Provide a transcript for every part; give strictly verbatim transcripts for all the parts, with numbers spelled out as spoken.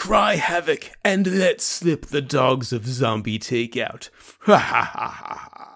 cry havoc and let slip the dogs of zombie takeout. Ha ha ha ha ha.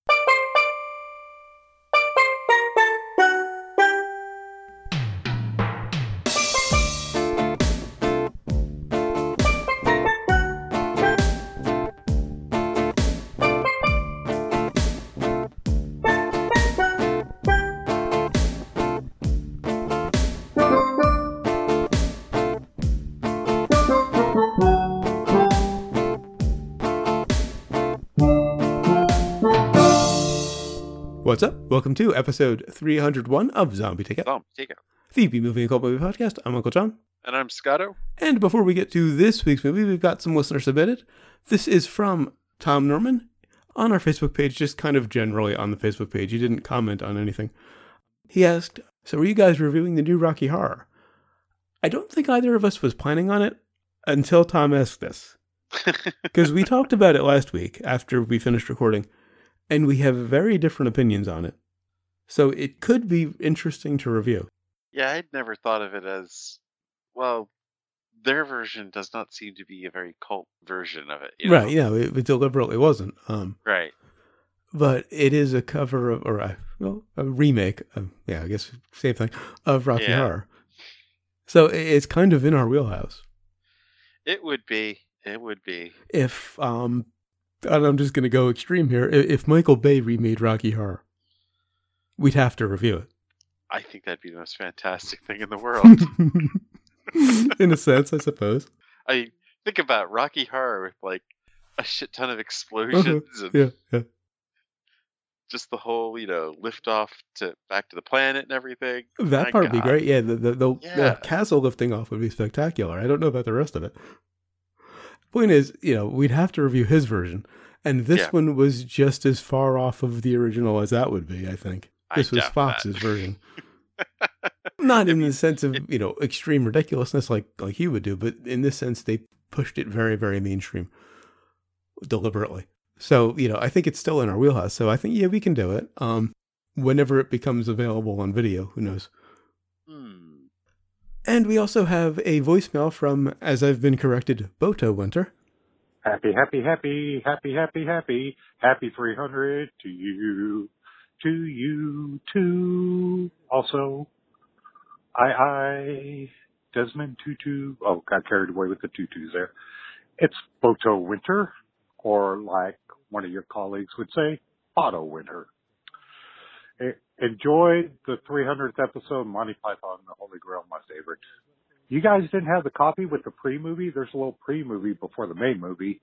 What's up? Welcome to episode three hundred one of Zombie Takeout. Zombie Takeout. The B-Movie and Cult Movie Podcast. I'm Uncle John. And I'm Scotto. And before we get to this week's movie, we've got some listener submitted. This is from Tom Norman on our Facebook page, just kind of generally on the Facebook page. He didn't comment on anything. He asked, so are you guys reviewing the new Rocky Horror? I don't think either of us was planning on it until Tom asked this. Because we talked about it last week after we finished recording. And we have very different opinions on it. So it could be interesting to review. Yeah, I'd never thought of it as, well, their version does not seem to be a very cult version of it. You know? Right, yeah, it, it deliberately wasn't. Um, right. But it is a cover of, or a, well, a remake, of, yeah, I guess same thing, of Rocky yeah. Horror. So it's kind of in our wheelhouse. It would be. It would be. If, um... and I'm just going to go extreme here. If Michael Bay remade Rocky Horror, we'd have to review it. I think that'd be the most fantastic thing in the world. In a sense, I suppose. I mean, think about Rocky Horror with like a shit ton of explosions uh-huh. and yeah, yeah. just the whole, you know, lift off to back to the planet and everything. That My part would be God. great. Yeah, the the, the, Yeah. the castle lifting off would be spectacular. I don't know about the rest of it. Point is, you know, we'd have to review his version. And this Yeah. one was just as far off of the original as that would be, I think. This I was doubt Fox's that. version. Not in the sense of, you know, extreme ridiculousness like, like he would do, but in this sense, they pushed it very, very mainstream deliberately. So, you know, I think it's still in our wheelhouse. So I think, yeah, we can do it. Um, whenever it becomes available on video, who knows? Hmm. And we also have a voicemail from, as I've been corrected, Boto Winter. Happy, happy, happy, happy, happy, happy, happy three hundred to you, to you, too. Also, I, I, Desmond Tutu. Oh, got carried away with the tutus there. It's Boto Winter, or like one of your colleagues would say, Otto Winter. E- Enjoyed the three hundredth episode, Monty Python and the Holy Grail, my favorite. You guys didn't have the copy with the pre-movie? There's a little pre-movie before the main movie.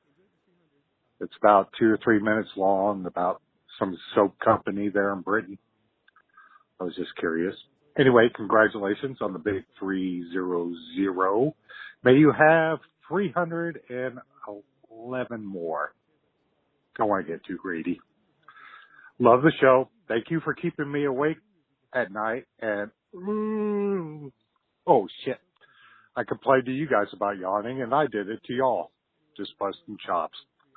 It's about two or three minutes long, about some soap company there in Britain. I was just curious. Anyway, congratulations on the big three hundred. May you have three hundred eleven more. Don't want to get too greedy. Love the show. Thank you for keeping me awake at night. And, mm, oh, shit. I complained to you guys about yawning, and I did it to y'all. Just busting chops.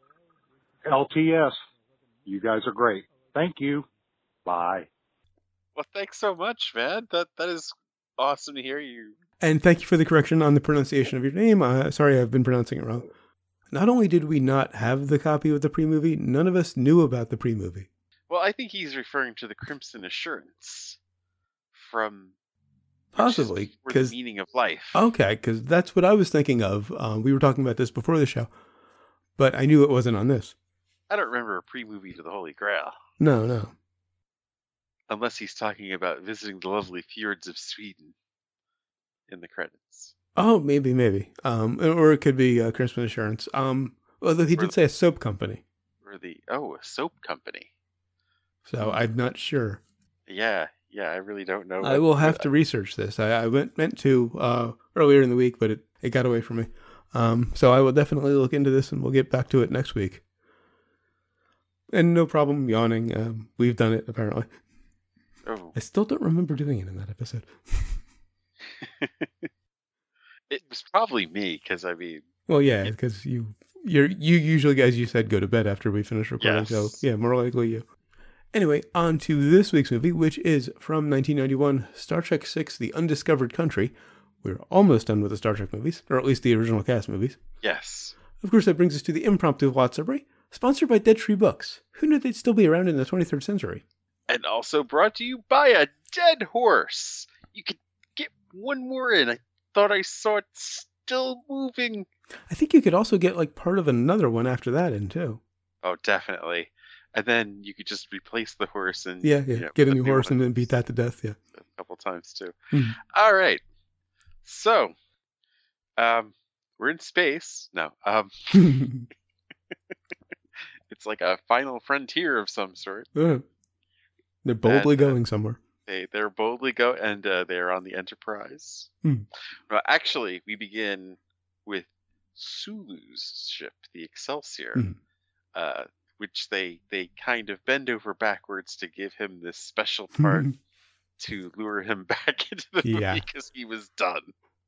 L T S, you guys are great. Thank you. Bye. Well, thanks so much, man. That That is awesome to hear you. And thank you for the correction on the pronunciation of your name. Uh, sorry, I've been pronouncing it wrong. Not only did we not have the copy with the pre-movie, none of us knew about the pre-movie. Well, I think he's referring to the Crimson Assurance from... Possibly, for the because meaning of life. Okay, because that's what I was thinking of. Um, we were talking about this before the show, but I knew it wasn't on this. I don't remember a pre-movie to the Holy Grail. No, no. Unless he's talking about visiting the lovely fjords of Sweden in the credits. Oh, maybe, maybe. Um, or it could be uh, Christmas Assurance. Um, although he did say a soap company. Or the, oh, a soap company. So I'm not sure. Yeah, yeah, I really don't know. I will have to research this. I, I went meant to uh, earlier in the week, but it, it got away from me. Um, so I will definitely look into this, and we'll get back to it next week. And no problem yawning. Um, we've done it, apparently. Oh. I still don't remember doing it in that episode. It was probably me, because I mean... Well, yeah, because you, you're, you usually, as you said, go to bed after we finish recording. Yes. So, yeah, more likely you. Anyway, on to this week's movie, which is from nineteen ninety-one, Star Trek six, The Undiscovered Country, We're almost done with the Star Trek movies, or at least the original cast movies. Yes. Of course, that brings us to the impromptu Lot Summary, sponsored by Dead Tree Books. Who knew they'd still be around in the twenty-third century? And also brought to you by a dead horse. You could get one more in. I thought I saw it still moving. I think you could also get like part of another one after that in too. Oh, definitely. And then you could just replace the horse and Yeah, yeah. you know, Get a put new the horse one and in then beat that to death, yeah. a couple times too. Mhm. All right. So, um, we're in space. No, um, it's like a final frontier of some sort. Uh, They're boldly And, uh, going somewhere. They they're boldly go and uh, they're on the Enterprise. Hmm. Well, actually, we begin with Sulu's ship, the Excelsior, Hmm. uh, which they they kind of bend over backwards to give him this special part to lure him back into the Yeah. movie because he was done.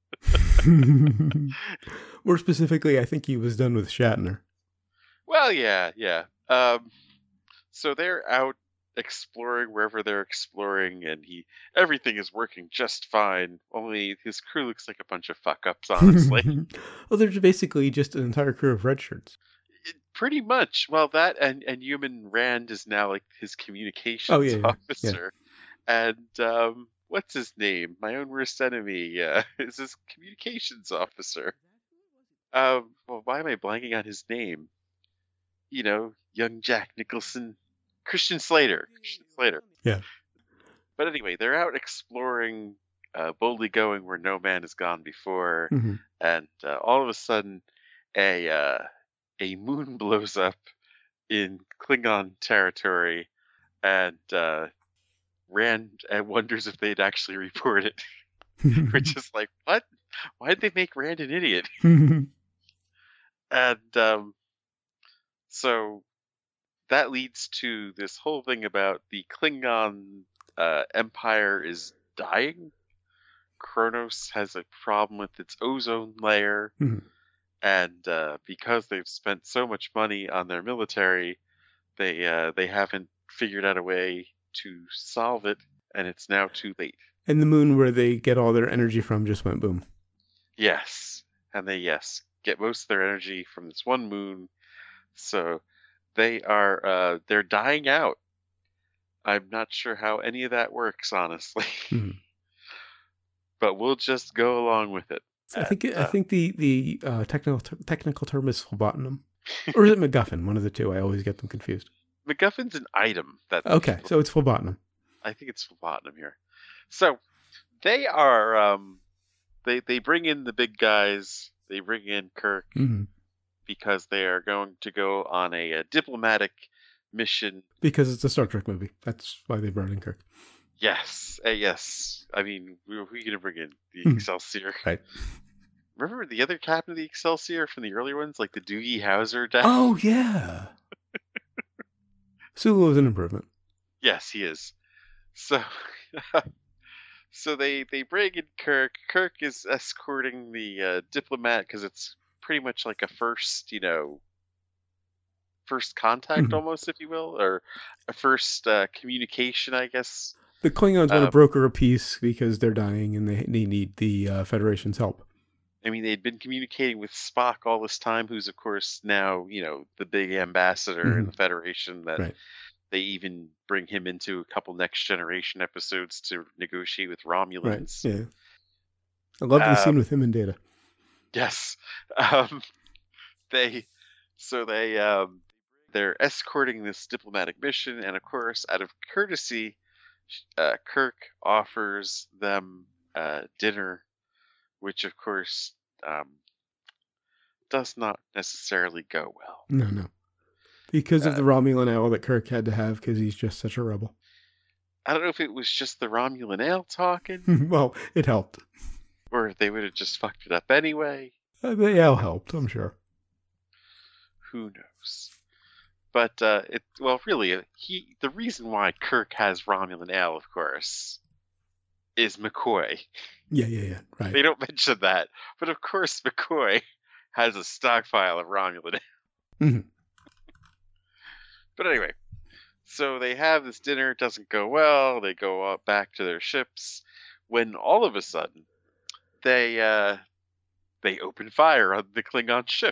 More specifically, I think he was done with Shatner. Well, yeah, yeah. Um, so they're out exploring wherever they're exploring, and he everything is working just fine. Only his crew looks like a bunch of fuck ups, honestly. Well, there's basically just an entire crew of red shirts. It- pretty much. Well, that and and Human Rand is now like his communications Oh, yeah, yeah, officer, and um, what's his name? My own worst enemy uh, is his communications officer. Um, well, why am I blanking on his name? You know, young Jack Nicholson, Christian Slater. Christian Slater. Yeah. But anyway, they're out exploring, uh, boldly going where no man has gone before, hmm and uh, all of a sudden, a uh, a moon blows up in Klingon territory, and uh, Rand uh, wonders if they'd actually report it. We're just like, what? Why did they make Rand an idiot? And um, so that leads to this whole thing about the Klingon uh, empire is dying. Kronos has a problem with its ozone layer. Mhm. And uh, because they've spent so much money on their military, they uh, they haven't figured out a way to solve it, and it's now too late. And the moon where they get all their energy from just went boom. Yes, and they yes get most of their energy from this one moon, so they are uh, they're dying out. I'm not sure how any of that works, honestly, Mhm. but we'll just go along with it. I think And, I uh, think the the uh, technical technical term is phlebotinum, or is it MacGuffin? One of the two. I always get them confused. MacGuffin's an item that Okay, so it's phlebotinum. I think it's phlebotinum here. So they are um, they they bring in the big guys. They bring in Kirk hmm because they are going to go on a, a diplomatic mission. Because it's a Star Trek movie. That's why they brought in Kirk. Yes, uh, yes. I mean, who who are you gonna bring in? The Hmm. Excelsior. Right. Remember the other captain of the Excelsior from the earlier ones, like the Doogie Howser death? Oh yeah. Sulu is an improvement. Yes, he is. So, so they they bring in Kirk. Kirk is escorting the uh, diplomat because it's pretty much like a first, you know, first contact Mhm. almost, if you will, or a first uh, communication, I guess. The Klingons want to Um, broker a peace because they're dying and they, they need the uh, Federation's help. I mean, they'd been communicating with Spock all this time, who's of course now, you know, the big ambassador in the Federation. That Right. they even bring him into a couple Next Generation episodes to negotiate with Right. Romulans. Yeah. I love the scene Um, with him and Data. Yes. Um, they so they um, they're escorting this diplomatic mission, and of course, out of courtesy, uh, Kirk offers them uh, dinner, which of course um, does not necessarily go well. No, no. Because of Uh, the Romulan ale that Kirk had to have because he's just such a rebel. I don't know if it was just the Romulan ale talking, Well, it helped. or if they would have just fucked it up anyway. Uh, the ale helped, I'm sure. Who knows? But uh, it well, really, uh, he the reason why Kirk has Romulan ale, of course, is McCoy. Yeah, yeah, yeah. Right. They don't mention that, but of course, McCoy has a stockpile of Romulan ale. Mhm. But anyway, so they have this dinner. It doesn't go well. They go up back to their ships when all of a sudden they uh, they open fire on the Klingon ship.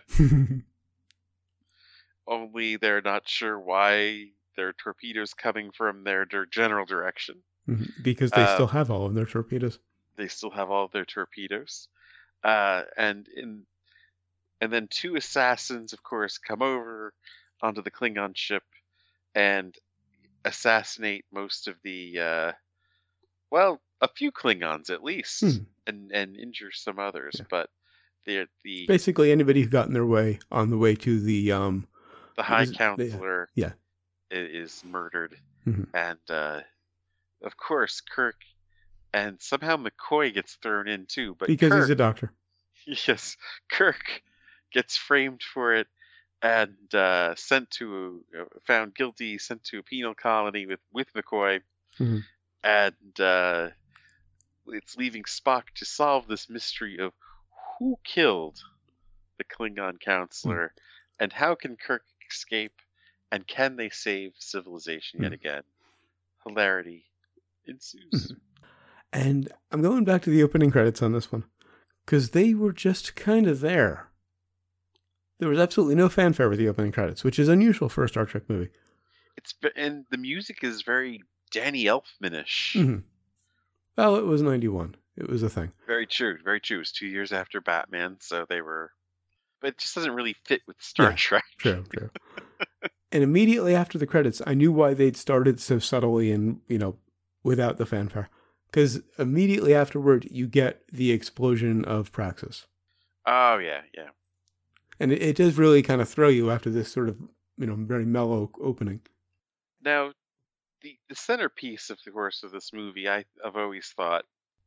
Only they're not sure why there are torpedoes coming from their, their general direction. Because they Uh, still have all of their torpedoes. They still have all of their torpedoes. Uh, and in and then two assassins, of course, come over onto the Klingon ship and assassinate most of the, uh, well, a few Klingons at least, Hmm. and, and injure some others. Yeah. But the the Basically, anybody who got in their way on the way to the um, the High is- Counselor yeah. i- is murdered, Mhm. and uh, of course Kirk, and somehow McCoy gets thrown in too. But because Kirk, he's a doctor. yes, Kirk gets framed for it and uh, sent to uh, found guilty, sent to a penal colony with with McCoy, Mhm. and uh, it's leaving Spock to solve this mystery of who killed the Klingon counselor, and how can Kirk escape, and can they save civilization yet Hmm. again? Hilarity ensues. Mhm. And I'm going back to the opening credits on this one, because they were just kind of there. There was absolutely no fanfare with the opening credits, which is unusual for a Star Trek movie. It's ve- and the music is very Danny Elfmanish. Mhm. Well, it was ninety-one. It was a thing. Very true, very true. It was two years after Batman, so they were. But it just doesn't really fit with Star Yeah, Trek. True, true. And immediately after the credits, I knew why they'd started so subtly and, you know, without the fanfare. Because immediately afterward, you get the explosion of Praxis. Oh yeah, yeah. And it, it does really kind of throw you after this sort of, you know, very mellow opening. Now, the the centerpiece, of course, of this movie, I, I've always thought,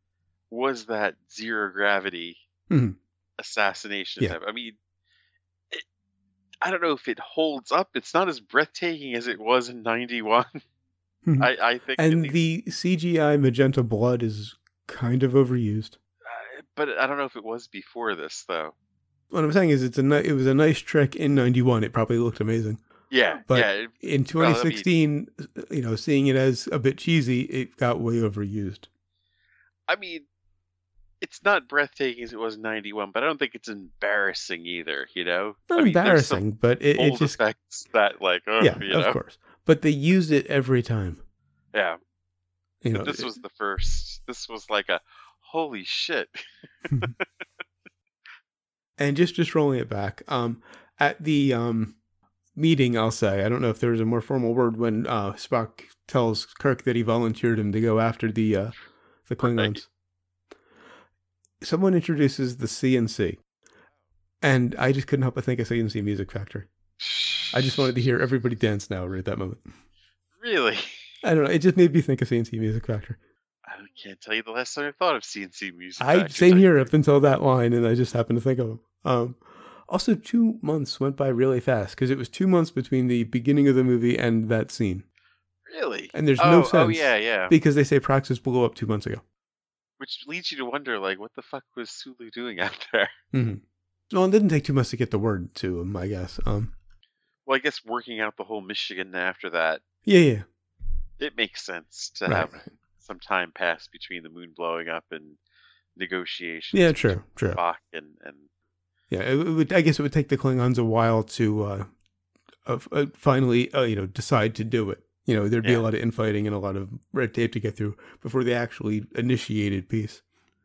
was that zero gravity Mhm. assassination. Yeah. Type. I mean, it, I don't know if it holds up. It's not as breathtaking as it was in ninety-one. Mhm. I, I think. at And least. the C G I magenta blood is kind of overused. Uh, but I don't know if it was before this, though. What I'm saying is, it's a ni- it was a nice trick in ninety-one. It probably looked amazing. Yeah, But yeah. it- In Well, I mean- twenty sixteen, you know, seeing it as a bit cheesy, it got way overused. I mean, it's not breathtaking as it was in ninety-one, but I don't think it's embarrassing either, you know? Not I mean, there's some embarrassing, but it, it old just effects that, like, oh, yeah, you of know? course. But they used it every time. Yeah. You But know, this was the first. This was like a, holy shit. and just just rolling it back. Um, at the um meeting, I'll say, I don't know if there was a more formal word when uh, Spock tells Kirk that he volunteered him to go after the uh, the Klingons. Someone introduces the C N C, and I just couldn't help but think of C N C Music Factory. I just wanted to hear everybody dance now right at that moment. Really? I don't know. It just made me think of C N C Music Factory. I can't tell you the last time I thought of C N C Music. I Factory. same here up until that line, and I just happened to think of them. Um, also, two months went by really fast because it was two months between the beginning of the movie and that scene, Really? and there's oh, no sense Oh, yeah, yeah. because they say Praxis blew up two months ago. Which leads you to wonder, like, what the fuck was Sulu doing out there? Mm-hmm. Well, it didn't take too much to get the word to him, I guess. Um, Well, I guess working out the whole Michigan after that, yeah, yeah, it makes sense to right, have right. some time pass between the moon blowing up and negotiations. Yeah, between true, true. Spock and, and Yeah, it, it would. I guess it would take the Klingons a while to uh, uh, uh, finally, uh, you know, decide to do it. You know, there'd be Yeah. a lot of infighting and a lot of red tape to get through before they actually initiated peace.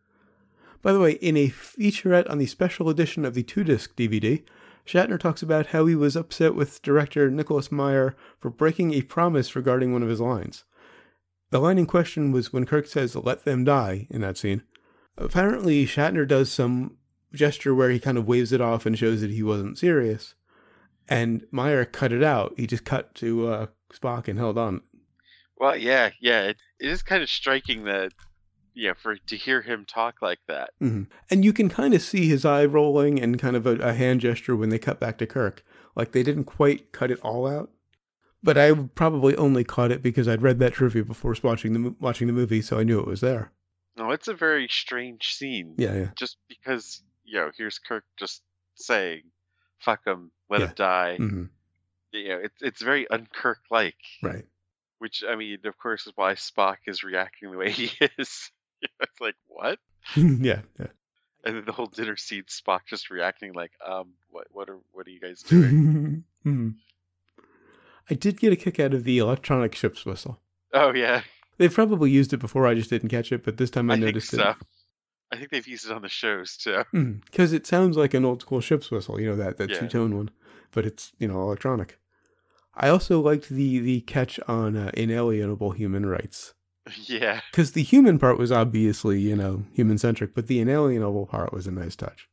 By the way, in a featurette on the special edition of the two-disc D V D, Shatner talks about how he was upset with director Nicholas Meyer for breaking a promise regarding one of his lines. The line in question was when Kirk says, "Let them die," in that scene. Apparently, Shatner does some gesture where he kind of waves it off and shows that he wasn't serious. And Meyer cut it out. He just cut to uh, Spock and held on. well, yeah, yeah. It, it is kind of striking that, yeah, for to hear him talk like that. Mm-hmm. And you can kind of see his eye rolling and kind of a, a hand gesture when they cut back to Kirk. Like they didn't quite cut it all out. But I probably only caught it because I'd read that trivia before watching the watching the movie, so I knew it was there. No, it's a very strange scene. Yeah, yeah. Just because, you know, here's Kirk just saying, "Fuck him, let Yeah. him die." Mm-hmm. You know, it's it's very un-Kirk-like. Right. Which, I mean, of course, is why Spock is reacting the way he is. It's like, what? yeah, yeah. And then the whole dinner scene, Spock just reacting like, um, what, what are, what are you guys doing? Hmm. I did get a kick out of the electronic ship's whistle. Oh yeah, They've probably used it before, I just didn't catch it, but this time I, I think noticed so. it. I think they've used it on the shows too. Because it sounds like an old school ship's whistle, you know, that, that Yeah. two-tone one, but it's, you know, electronic. I also liked the, the catch on uh, inalienable human rights. Yeah, Because the human part was obviously, you know, human-centric, but the inalienable part was a nice touch.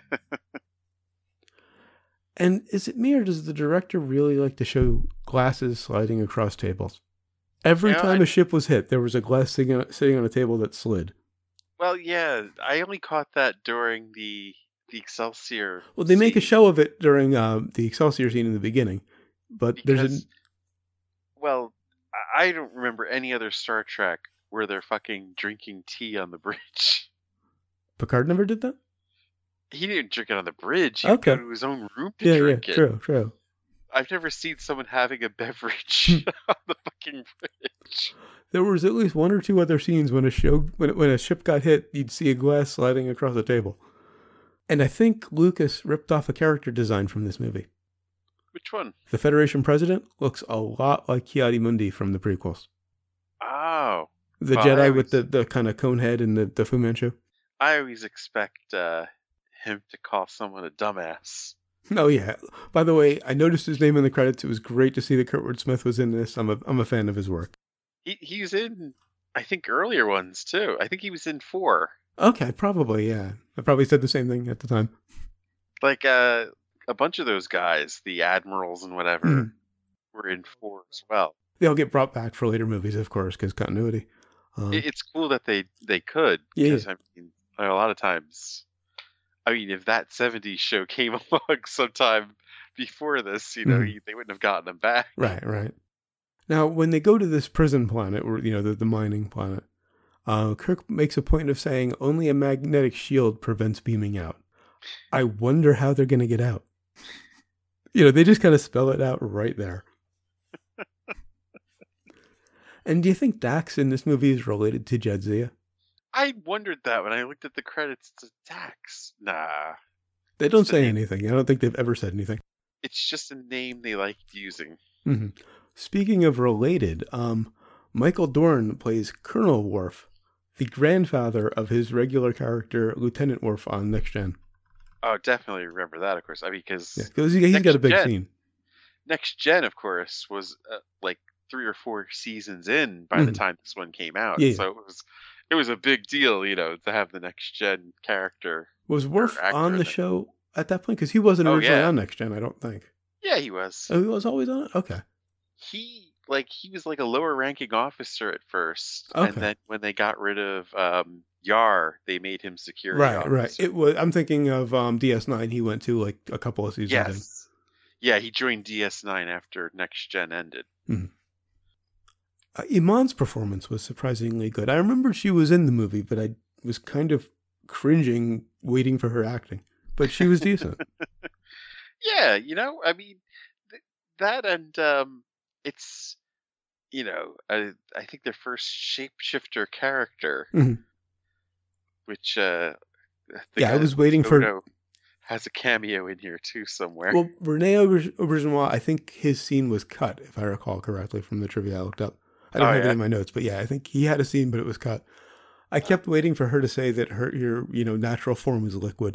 And is it me, or does the director really like to show glasses sliding across tables? Every You know, time I- a ship was hit, there was a glass sitting on, sitting on a table that slid. well, yeah, I only caught that during the the Excelsior. Well, they make a scene, show of it during uh, the Excelsior scene in the beginning, but there's because, a... well, I I don't remember any other Star Trek where they're fucking drinking tea on the bridge. Picard never did that? He didn't drink it on the bridge. He would Okay. go to his own room to Yeah, yeah, drink it. true, true. I've never seen someone having a beverage on the fucking bridge. There was at least one or two other scenes when a show when when a ship got hit, you'd see a glass sliding across the table. And I think Lucas ripped off a character design from this movie. Which one? The Federation president looks a lot like Ki-Adi-Mundi from the prequels. Oh, The Well, I Jedi always- with the, the kind of cone head and the, the Fu Manchu. I always expect uh, him to call someone a dumbass. Oh yeah. By the way, I noticed his name in the credits. It was great to see that Kurtwood Smith was in this. I'm a I'm a fan of his work. He he's in, I think, earlier ones too. I think he was in four. Okay, probably, yeah. I probably said the same thing at the time. Like uh, a bunch of those guys, the admirals and whatever, Mhm. were in four as well. They'll get brought back for later movies, of course, because continuity. Um, It, it's cool that they they could, Yeah, because I mean, a lot of times, I mean, if that seventies show came along sometime before this, you know, Mhm. he, they wouldn't have gotten him back. right, right. Now, when they go to this prison planet, or you know, the, the mining planet, uh, Kirk makes a point of saying only a magnetic shield prevents beaming out. I wonder how they're going to get out. You know, they just kind of spell it out right there. And do you think Dax in this movie is related to Jadzia? I wondered that when I looked at the credits to Dax. Nah, They don't It's the say name. anything. I don't think they've ever said anything. it's just a name they liked using. hmm Speaking of related, um, Michael Dorn plays Colonel Worf, the grandfather of his regular character Lieutenant Worf on Next Gen. Oh, definitely remember that, of course. I mean, because Yeah, because he, he's got a big Next Gen. scene. Next Gen, of course, was uh, like three or four seasons in by the Mhm. time this one came out. Yeah. So it was it was a big deal, you know, to have the Next Gen character. Was Worf actor on in the it. show at that point? Because he wasn't Oh, originally yeah. on Next Gen, I don't think. Yeah, he was. Oh, he was always on it? Okay. He like he was like a lower ranking officer at first, Okay. and then when they got rid of um, Yar, they made him security Right, officer. right. It was. I'm thinking of um, D S nine. He went to like a couple of seasons in. Yes. Yeah, he joined D S nine after Next Gen ended. Uh, Iman's performance was surprisingly good. I remember she was in the movie, but I was kind of cringing waiting for her acting. But she was decent. Yeah, you know, I mean, th- that and um, it's, you know, I, I think their first shapeshifter character, Mhm. which uh, the Yeah, I guy was that waiting for- Odo has a cameo in here too somewhere. Well, Rene Auber- Auberginois, I think his scene was cut, if I recall correctly from the trivia I looked up. I don't Oh, have it yeah? in my notes, but yeah, I think he had a scene, but it was cut. I kept waiting for her to say that her your you know natural form is liquid.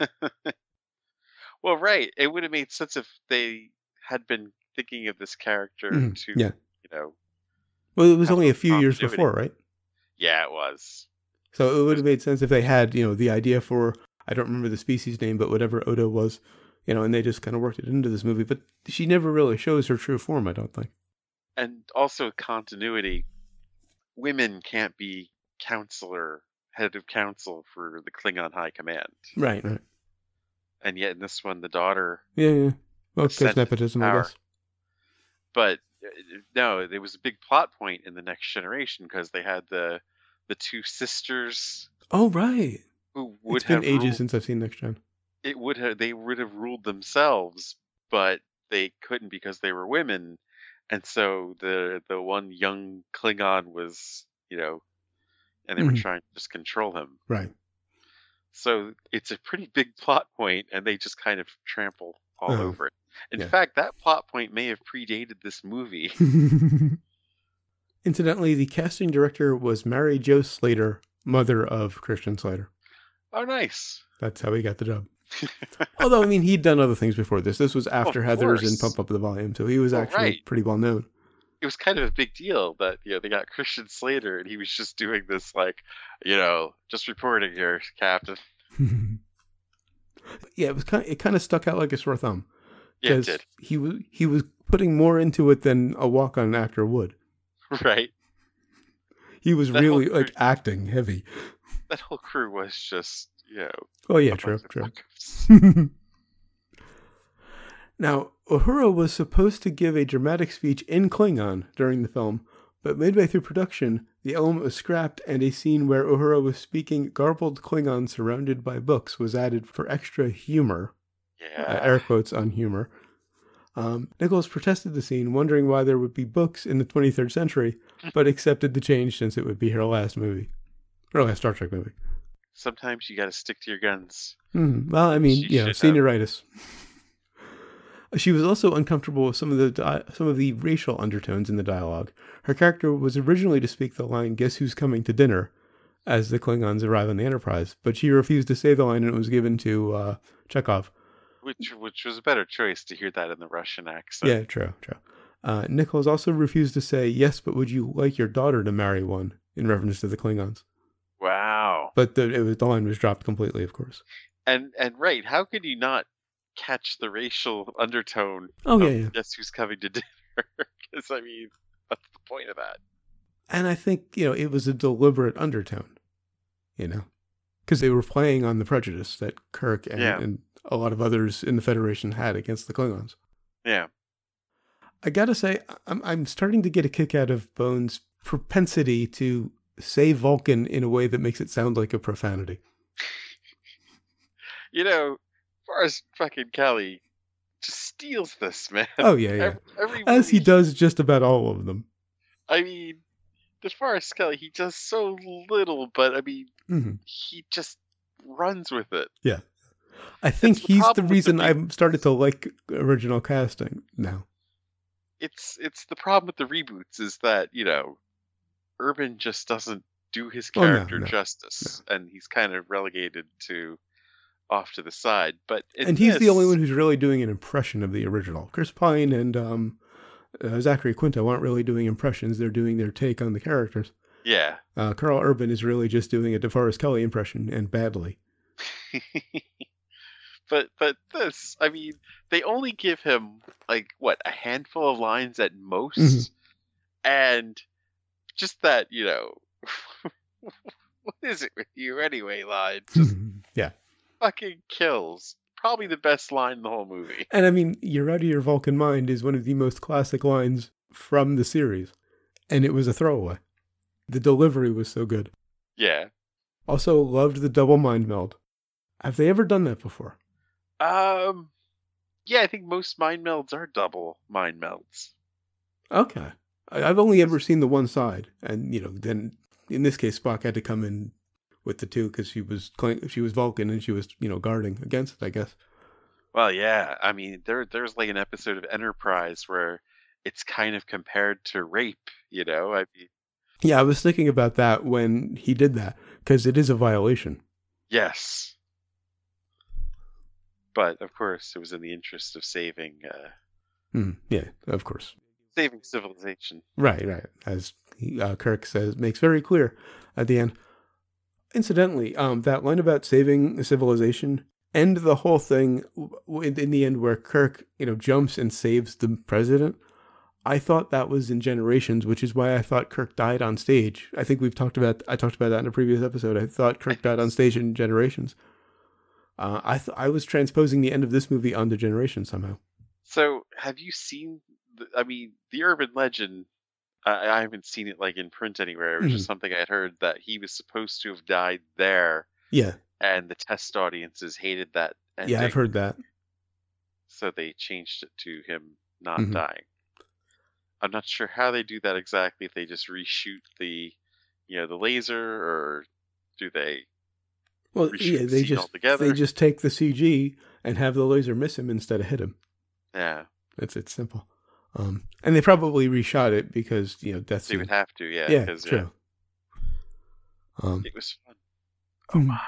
Well, right. It would have made sense if they had been thinking of this character Mhm, to, yeah. you know, Well, it was Have only a some few years continuity. before, right? yeah, it was. So it would have made sense if they had, you know, the idea for, I don't remember the species name, but whatever Odo was, you know, and they just kind of worked it into this movie. But she never really shows her true form, I don't think. And also continuity. Women can't be counselor, head of council for the Klingon High Command. Right, right. And yet in this one, the daughter. Yeah, yeah. Well, because Ascended nepotism, I power. guess. But uh, no, there was a big plot point in the Next Generation because they had the the two sisters Oh, right. who would It's been have ages ruled, since I've seen Next Gen. it would have they would have ruled themselves, but they couldn't because they were women, and so the the one young Klingon was, you know, and they were Mhm. trying to just control him. Right. So it's a pretty big plot point, and they just kind of trample all Uh-huh. over it. In Yeah. fact, that plot point may have predated this movie. Incidentally, the casting director was Mary Jo Slater, mother of Christian Slater. Oh, nice. That's how he got the job. Although, I mean, he'd done other things before this. This was after Of Heathers and course. Pump Up the Volume, so he was Oh, actually right. pretty well known. It was kind of a big deal that, you know, they got Christian Slater, and he was just doing this, like, you know, just reporting here, Captain. Yeah, it was kind. Of, it kind of stuck out like a sore thumb. Yeah, it Because did. he was he was putting more into it than a walk-on actor would. Right. He was That really whole like crew- acting heavy. That whole crew was just, you know, Oh yeah, a true, bunch of true. fuckers. Now, Uhura was supposed to give a dramatic speech in Klingon during the film, but midway through production, the element was scrapped and a scene where Uhura was speaking garbled Klingon surrounded by books was added for extra humor. Uh, Yeah. air quotes on humor. Um, Nichols protested the scene, wondering why there would be books in the twenty-third century, but accepted the change since it would be her last movie. Her last Star Trek movie. Sometimes you got to stick to your guns. Hmm. Well, I mean, She you know, should have. senioritis. She was also uncomfortable with some of the di- some of the racial undertones in the dialogue. Her character was originally to speak the line, "Guess who's coming to dinner?" as the Klingons arrive on the Enterprise, but she refused to say the line and it was given to uh, Chekhov. Which which was a better choice to hear that in the Russian accent. Yeah, true, true. Uh, Nichols also refused to say, "Yes, but would you like your daughter to marry one?" in reference to the Klingons. Wow. But the, it was, the line was dropped completely, of course. And and right, how could you not catch the racial undertone? Oh, yeah, of yeah. Guess who's coming to dinner? Because I mean, what's the point of that? And I think, you know, it was a deliberate undertone, you know, because they were playing on the prejudice that Kirk and, Yeah. and a lot of others in the Federation had against the Klingons. Yeah. I gotta say, I'm, I'm starting to get a kick out of Bones' propensity to say Vulcan in a way that makes it sound like a profanity. You know, as far as fucking Kelly just steals this, man. Oh, yeah, yeah. Every, every As he movie- does just about all of them. I mean, as far as Kelly, he does so little, but I mean, hmm he just runs with it. Yeah. I think the he's the problem with the reason re- I've started to like original casting now. It's it's the problem with the reboots is that, you know, Urban just doesn't do his Oh, no, character no, justice, and he's kind of relegated to off to the side. But in And he's the this- only one who's really doing an impression of the original. Chris Pine and um, uh, Zachary Quinto aren't really doing impressions. They're doing their take on the characters. Yeah. Uh, Carl Urban is really just doing a DeForest Kelly impression, and badly. but but this, I mean, they only give him like what, a handful of lines at most, Mhm. and just that, you know, what is it with you anyway? Line just Yeah. fucking kills. Probably the best line in the whole movie. And I mean, "You're out of your Vulcan mind" is one of the most classic lines from the series. And it was a throwaway. The delivery was so good. Yeah. Also, loved the double mind meld. Have they ever done that before? Um. Yeah, I think most mind melds are double mind melds. Okay. I- I've only ever seen the one side. And, you know, then in this case, Spock had to come in with the two because she was cl- she was Vulcan and she was, you know, guarding against it, I guess. Well, yeah. I mean, there there's like an episode of Enterprise where it's kind of compared to rape. You know, I mean, Yeah, I was thinking about that when he did that because it is a violation. yes. But of course, it was in the interest of saving uh, Hmm, yeah, of course. saving civilization. Right, right. As he, uh, Kirk says, makes very clear at the end. Incidentally, um, that line about saving civilization and the whole thing w- in, in the end where Kirk, you know, jumps and saves the president. I thought that was in Generations, which is why I thought Kirk died on stage. I think we've talked about, I talked about that in a previous episode. I thought Kirk died on stage in Generations. Uh, I th- I was transposing the end of this movie onto Generations somehow. So, have you seen? The, I mean, the urban legend. I, I haven't seen it like in print anywhere. It was Mhm. just something I had heard that he was supposed to have died there, Yeah, and the test audiences hated that ending. yeah, I've heard that. So they changed it to him not Mhm. dying. I'm not sure how they do that exactly. If they just reshoot the, you know, the laser, or do they? Well, reshoot yeah, the they scene just altogether. they just take the C G and have the laser miss him instead of hit him. Yeah, It's it's simple. Um, and they probably reshot it because, you know, death they scene. would have to. Yeah, Yeah, 'cause, true. Um, it was fun. Oh Hmm.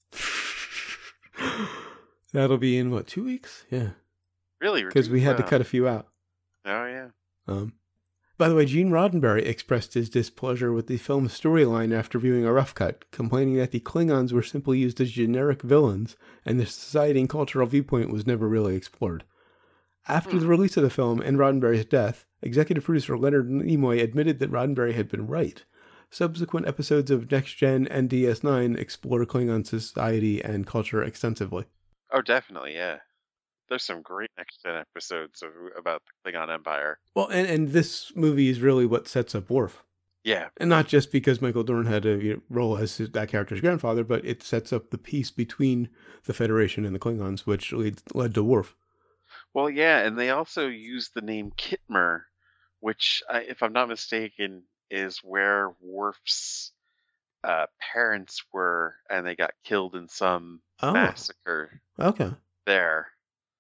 my! That'll be in what, two weeks? Yeah, Really? because we had to Wow. cut a few out. Oh yeah. Um, by the way, Gene Roddenberry expressed his displeasure with the film's storyline after viewing a rough cut, complaining that the Klingons were simply used as generic villains, and their society and cultural viewpoint was never really explored. After Hmm. the release of the film and Roddenberry's death, executive producer Leonard Nimoy admitted that Roddenberry had been right. Subsequent episodes of Next Gen and D S nine explore Klingon society and culture extensively. Oh, definitely. Yeah. There's some great next gen episodes of, about the Klingon Empire. Well, and, and this movie is really what sets up Worf. Yeah. And not just because Michael Dorn had a you know, role as his, that character's grandfather, but it sets up the peace between the Federation and the Klingons, which lead, led to Worf. Well, yeah, and they also use the name Kitmer, which, I, if I'm not mistaken, is where Worf's uh, parents were, and they got killed in some Oh, massacre okay. there.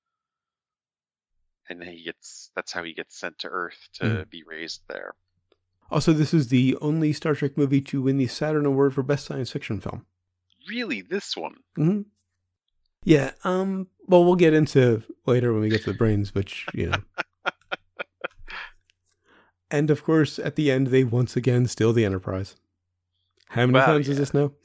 And he gets that's how he gets sent to Earth to Mm. be raised there. Also, this is the only Star Trek movie to win the Saturn Award for Best Science Fiction Film. Really, this one? Mm-hmm. Yeah, um, well, we'll get into later when we get to the brains, which, you know. And, of course, at the end, they once again steal the Enterprise. How many Wow, times yeah. is this now?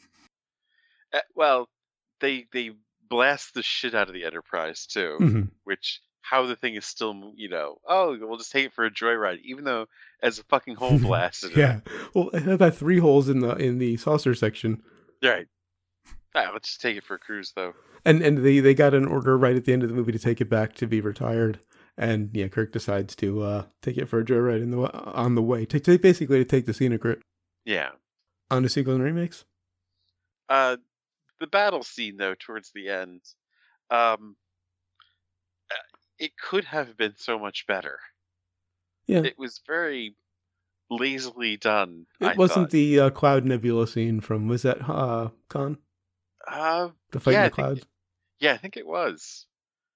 Uh, well, they they blast the shit out of the Enterprise too, Mm-hmm. which how the thing is still, you know, oh, we'll just take it for a joyride, even though as a fucking hole blasted in Yeah. Well, it had about three holes in the in the saucer section. it. Right. Ah, let's just take it for a cruise, though. And and they, they got an order right at the end of the movie to take it back to be retired. And yeah, Kirk decides to uh, take it for a joyride in the on the way. To, to basically to take the scenic route. Yeah. On to sequels and remakes. Uh, the battle scene, though, towards the end, um, uh, it could have been so much better. Yeah. It was very lazily done. It I wasn't thought. the uh, Cloud Nebula scene from, was that uh, Khan? Uh, The fight yeah, in I the think- clouds? yeah, I think it was.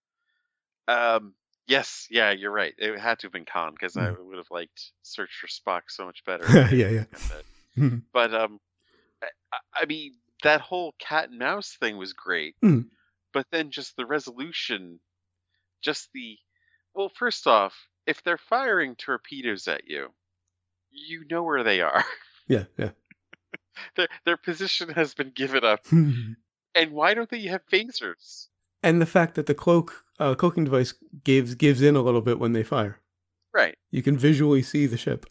Um, yes, yeah, you're right. It had to have been Khan because I would have liked Search for Spock so much better. Yeah, yeah. Mhm. But um, I, I mean, that whole cat and mouse thing was great. Mhm. But then just the resolution, just the well, first off, if they're firing torpedoes at you, you know where they are. Yeah, yeah. their their position has been given up. And why don't they have phasers? And the fact that the cloak uh, cloaking device gives gives in a little bit when they fire. Right. You can visually see the ship.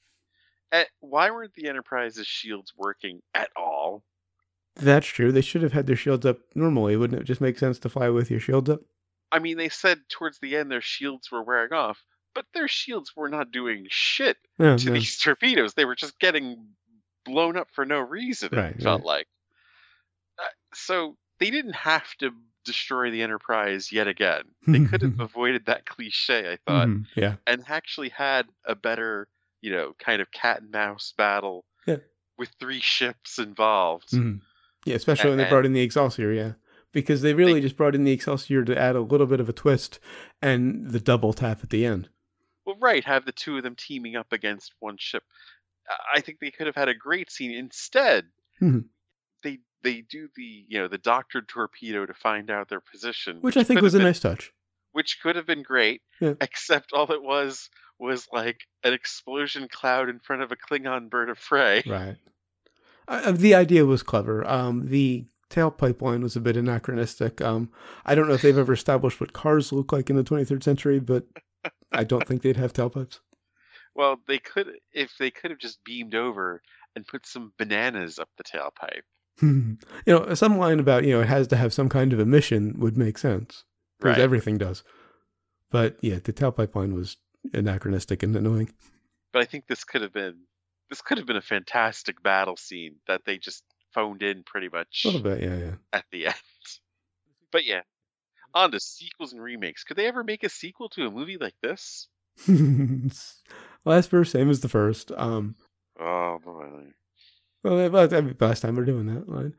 Uh, why weren't the Enterprise's shields working at all? That's true. They should have had their shields up normally. Wouldn't it just make sense to fly with your shields up? I mean, they said towards the end their shields were wearing off, but their shields were not doing shit No, to no. these torpedoes. They were just getting blown up for no reason, it Right, felt right. like. Uh, so they didn't have to destroy the Enterprise yet again. They could have avoided that cliche, I thought, Mhm, yeah. and actually had a better, you know, kind of cat and mouse battle Yeah. with three ships involved. Mhm. Yeah, especially when they And- brought in the Excelsior, yeah. Because they really They- just brought in the Excelsior to add a little bit of a twist and the double tap at the end. Well, right, have the two of them teaming up against one ship. I think they could have had a great scene. Instead, Mhm. they they do the you know the doctored torpedo to find out their position, Which I think could was have a been- nice touch. which could have been great. Yeah. Except all it was was like an explosion cloud in front of a Klingon bird of prey. Right. Uh, the idea was clever. Um, the tailpipe line was a bit anachronistic. Um, I don't know if they've ever established what cars look like in the twenty-third century, but I don't think they'd have tailpipes. Well, they could if they could have just beamed over and put some bananas up the tailpipe. you know, some line about, you know, it has to have some kind of emission would make sense. Because Right. everything does. But yeah, the tailpipe line was anachronistic and annoying. But I think this could have been this could have been a fantastic battle scene that they just phoned in pretty much A little bit, yeah, at the end. But yeah, on to sequels and remakes. Could they ever make a sequel to a movie like this? yeah. Last verse, same as the first. Um, Oh boy. well, well, I mean, last time we're doing that line.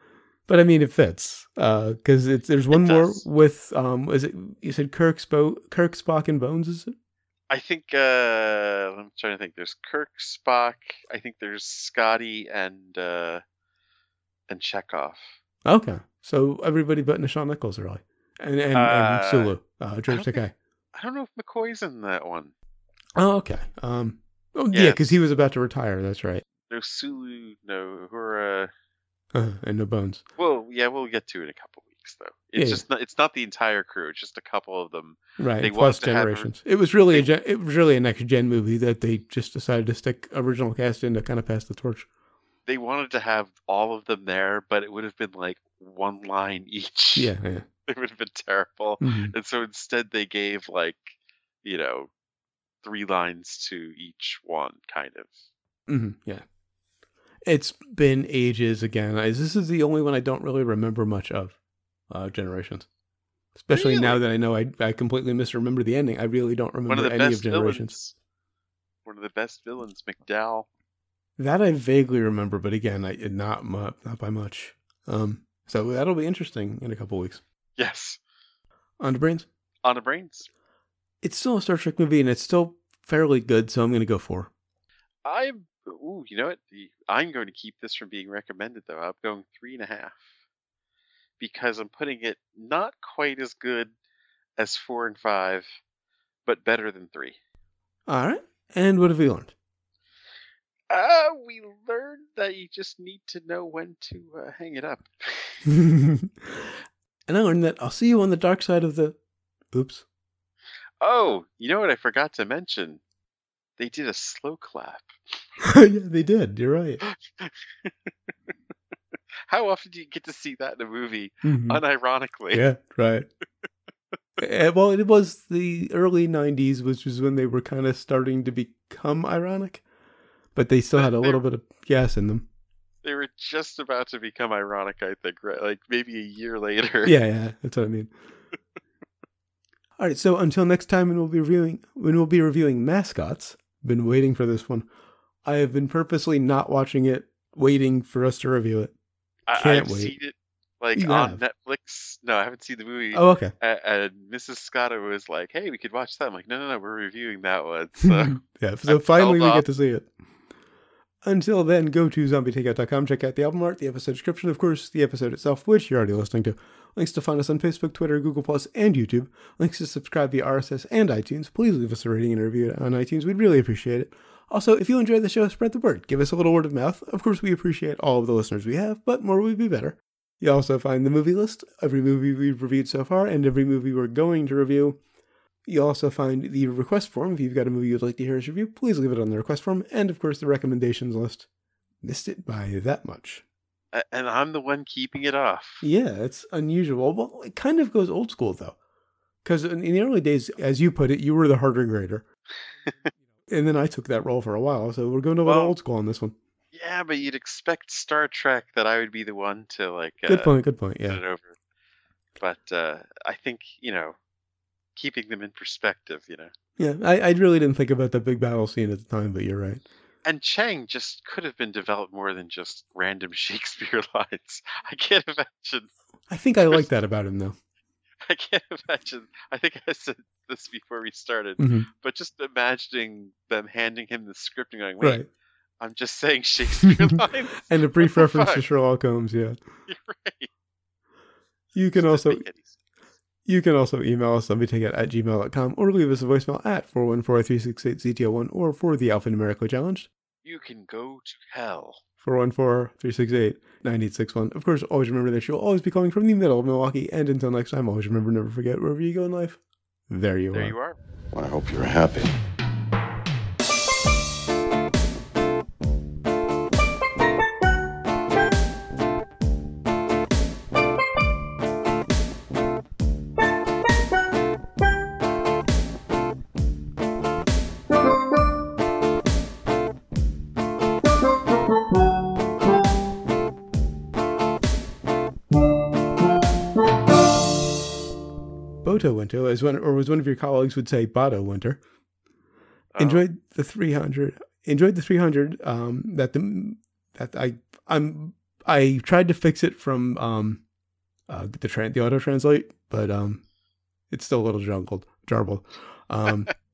But I mean, it fits because uh, it's there's one It more does. with um. Is it you said Kirk, Spo- Kirk, Spock, and Bones? Is it? I think uh, I'm trying to think. There's Kirk, Spock. I think there's Scotty and uh, and Chekhov. Okay, so everybody but Nichelle Nichols, really, and and, and Uh, Sulu, uh, I George don't think- Takei. I don't know if McCoy's in that one. Oh, okay. Um. Oh, yeah, because Yes. he was about to retire. That's right. No Sulu, no Uhura. Uh, and no Bones. Well, yeah, we'll get to it in a couple weeks, though. It's Yeah, just not. It's not the entire crew. It's just a couple of them. Right. They Plus wanted to have her- generations. It was really a they- gen- it was really a next gen movie that they just decided to stick original cast in to kind of pass the torch. They wanted to have all of them there, but it would have been like one line each. Yeah. Yeah. It would have been terrible. Mhm. And so instead, they gave like, you know, three lines to each one, kind of. hmm Yeah. It's been ages again. I, this is the only one I don't really remember much of, uh, Generations. Especially now Really? that I know I, I completely misremember the ending. I really don't One remember of the any of best Generations. villains. One of the best villains, McDowell. That I vaguely remember, but again, I not mu- not by much. Um, so that'll be interesting in a couple weeks. Yes. On to Brains. On the brains. It's still a Star Trek movie, and it's still fairly good, so I'm going to go for. I'm. Ooh, you know what? The- I'm going to keep this from being recommended, though. I'm going three and a half. Because I'm putting it not quite as good as four and five, but better than three. All right. And what have we learned? Uh, we learned that you just need to know when to uh, hang it up. And I learned that I'll see you on the dark side of the... Oops. Oh, you know what I forgot to mention? They did a slow clap. Yeah, they did. You're right. How often do you get to see that in a movie, Mhm. unironically? Yeah, right. Eh, well, it was the early nineties, which was when they were kind of starting to become ironic. But they still had a They- little bit of gas in them. They were just about to become ironic, I think, right? Like maybe a year later. Yeah, yeah, that's what I mean. All right, so until next time, when we'll be reviewing, when we'll be reviewing Mascots. Been waiting for this one. I have been purposely not watching it, waiting for us to review it. I, Can't I've wait. seen it like You on have? Netflix. No, I haven't seen the movie. Oh, okay. A- And Missus Scotto was like, "Hey, we could watch that." I'm like, "No, no, no, we're reviewing that one." So Yeah, so I've finally we held get off. to see it. Until then, go to zombie takeout dot com, check out the album art, the episode description, of course, the episode itself, which you're already listening to. Links to find us on Facebook, Twitter, Google Plus, and YouTube. Links to subscribe via R S S and iTunes. Please leave us a rating and a review on iTunes. We'd really appreciate it. Also, if you enjoy the show, spread the word. Give us a little word of mouth. Of course, we appreciate all of the listeners we have, but more would be better. You also find the movie list, every movie we've reviewed so far, and every movie we're going to review. You also find the request form. If you've got a movie you'd like to hear us review, please leave it on the request form. And, of course, the recommendations list. Missed it by that much. A- and I'm the one keeping it off. Yeah, it's unusual. Well, it kind of goes old school, though. Because in in the early days, as you put it, you were the harder grader. And then I took that role for a while, so we're going a little Well, old school on this one. Yeah, but you'd expect Star Trek that I would be the one to like uh, Good point, good point, put yeah. it over. But uh, I think you know, keeping them in perspective, you know. Yeah, I, I really didn't think about the big battle scene at the time, but you're right. And Chang just could have been developed more than just random Shakespeare lines. I can't imagine. I think I like that about him, though. I can't imagine. I think I said this before we started, Mhm. but just imagining them handing him the script and going, "Wait, Right. I'm just saying Shakespeare lines." And a brief What the reference to fuck? Sherlock Holmes, yeah. You're right. You can Doesn't also make any sense. you can also email us zombietakeout at gmail dot com or leave us a voicemail at four one four, three six eight, Z T O one or for the Alphanumerical Challenge, You can go to hell. four one four, three six eight, nine eight six one. Of course, always remember that you'll always be calling from the middle of Milwaukee, and until next time, always remember, never forget, wherever you go in life, there you There are. you are. I hope you're happy. Boto Winter, as one, or as one of your colleagues would say, Boto Winter. Oh, Enjoyed the three hundred. Enjoyed the three hundred. Um, that the that I I'm I tried to fix it from um, uh, the tra- the auto translate, but um, it's still a little jungled, jarbled. Um,